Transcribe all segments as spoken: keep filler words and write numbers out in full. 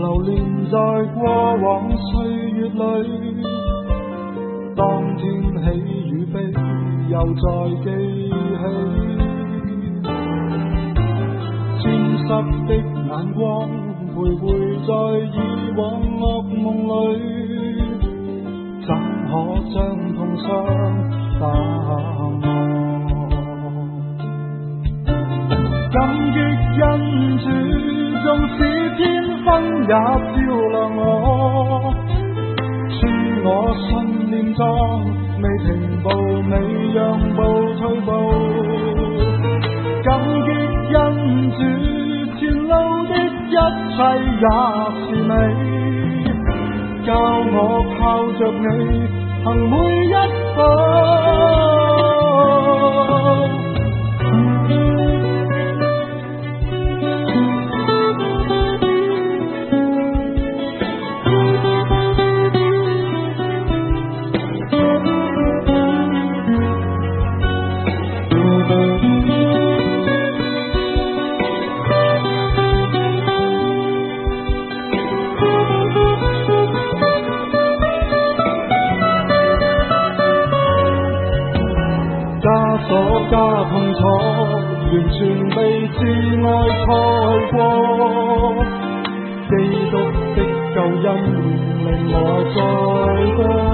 流連在過往歲月裏，當天喜與悲又再記起，沾濕的眼光徘徊在以往噩夢裏，怎可將痛傷打磨？感激恩主，縱使天分也照亮我，賜我信念壯，未停步，未讓步退步。感激恩主，前路的一切也是美，教我靠着你行每一步。加痛楚，完全被摯愛蓋過，基督的救恩令我再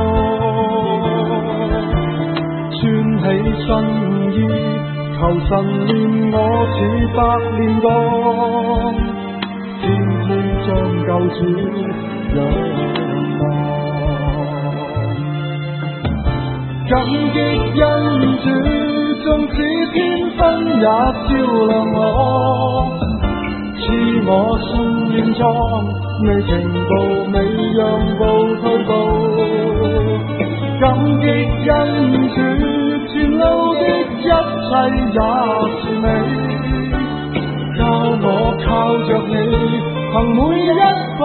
多，穿起新衣，求神憐我似百煉鋼，天天將救主仰望，感激恩主。縱使天分也照亮我，賜我信念壯，未停步，未讓步退步。感激恩主，前路的一切也是美，教我靠着你行每一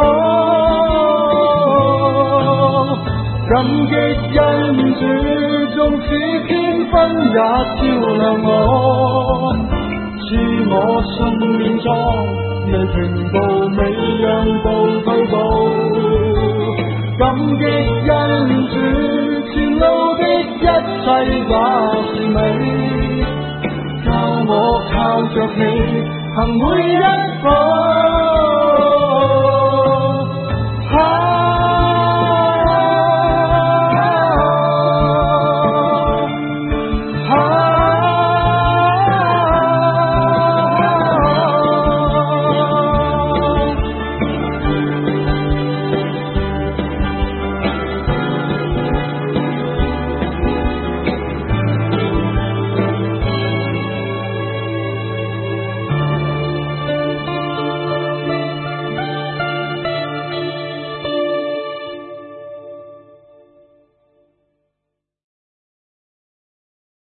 步。感激恩主，縱使天分也照亮我，賜我信念壯，未停步，未讓步退步。感激恩主，前路的一切也是美，教我靠着你行每一步。